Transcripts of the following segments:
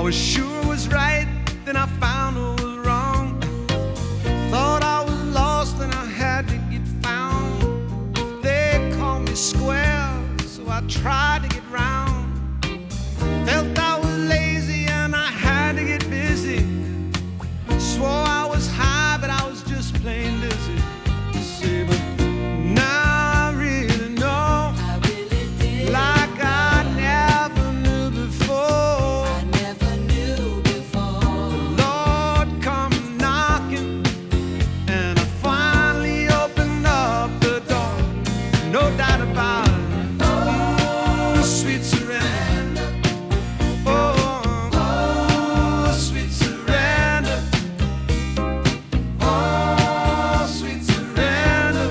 was sure it was right, then I found it was wrong. Thought I was lost and I had to get found. They called me square, so I tried to get round. Felt I was lazy and I had to get busy. Swore I was high, but I was just plain dizzy. See, but now I really know, I really did. like I never knew before. I never knew before. The Lord come knocking, and I finally opened up the door. No doubt about it. Sweet surrender. Oh, sweet surrender. Oh, sweet surrender.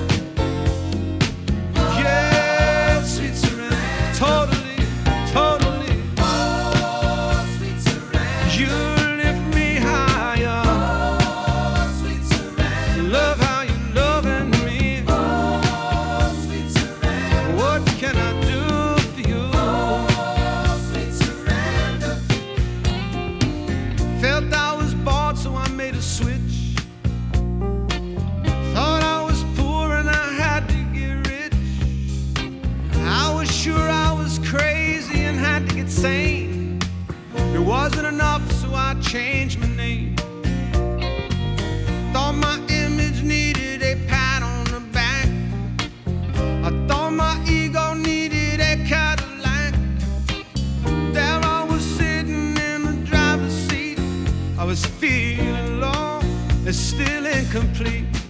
Yeah, sweet surrender. Totally, totally. Oh, sweet surrender. You lift me higher. Oh, sweet surrender. Love how you're loving me. Oh, sweet surrender. What can I do for you? Oh, sweet surrender. Felt I was bored, so I made a switch. Thought I was poor and I had to get rich. I was sure I was crazy and had to get sane. It wasn't enough, so I changed my name. Thought my image needed a pat on the back. I thought my ego needed a Cadillac. There I was sitting in the driver's seat. I was feeling low and still incomplete.